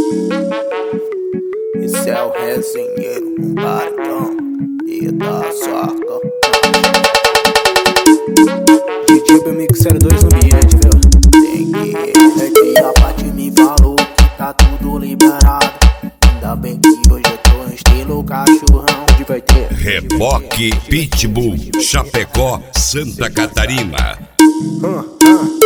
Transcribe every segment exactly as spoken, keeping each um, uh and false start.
Esse é o resenheiro, um baritão e da saca. D J B Mix zero dois no ambiente, viu? Tem que é que a parte me falou que tá tudo liberado. Ainda bem que hoje eu tô em estilo cachorrão. Onde vai ter Reboque Pitbull, Chapecó, Santa Catarina. hum, hum.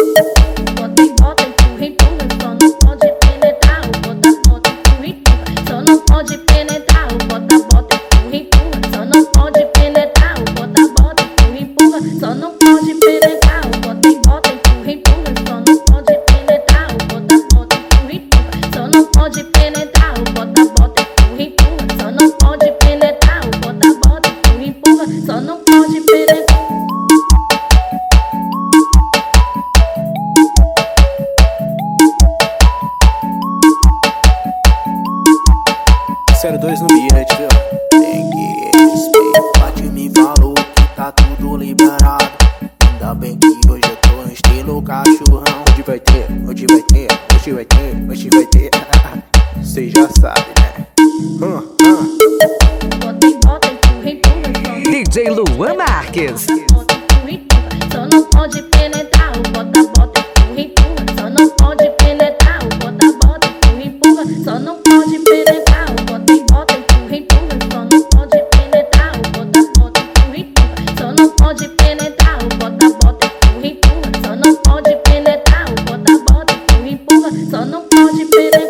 zero dois no ambiente, viu? Tem que respeitar, de me falou que tá tudo liberado. Ainda bem que hoje eu tô em estilo cachorrão. Onde vai ter, onde vai ter, hoje vai ter, hoje vai ter. Cê já sabe, né? Hum, hum. D J Luan Marques. Só não pode penetrar, o bota, bota, empurra, empurra. Só não pode penetrar, o bota, bota, empurra, empurra. Só não pode penetrar, o bota, bota, empurra, empurra. Só não pode penetrar, o bota, bota, empurra, empurra. Só não pode penetrar, o bota, bota, empurra, empurra. Só não pode penetrar, o bota, bota, empurra, empurra. Só não pode penetrar.